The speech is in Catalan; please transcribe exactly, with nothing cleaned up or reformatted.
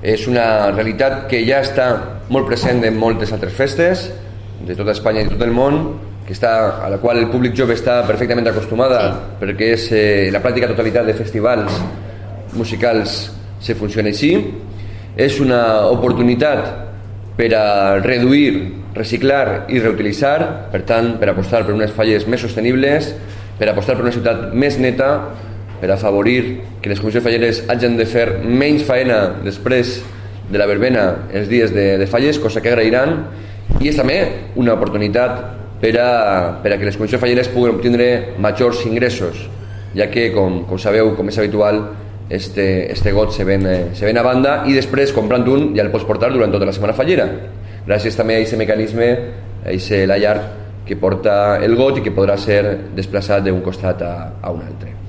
És una realitat que ja està molt present en moltes altres festes de tota Espanya i de tot el món, que està, a la qual el públic jove està perfectament acostumada, sí. perquè és eh, la pràctica totalitat de festivals musicals se funciona així. És una oportunitat per a reduir, reciclar i reutilitzar, per tant, per apostar per unes falles més sostenibles, per apostar per una ciutat més neta, per afavorir que les comissions falleres hagin de fer menys faena després de la verbena els dies de, de falles, cosa que agrairan, i és també una oportunitat per a, per a que les comissions falleres puguin obtindre majors ingressos, ja que, com, com sabeu, com és habitual, este, este got se ven, eh, se ven a banda i després, comprant un, ja el pots portar durant tota la setmana fallera, gràcies també a aquest mecanisme, a aquest la llarg que porta el got i que podrà ser desplaçat d'un costat a, a un altre.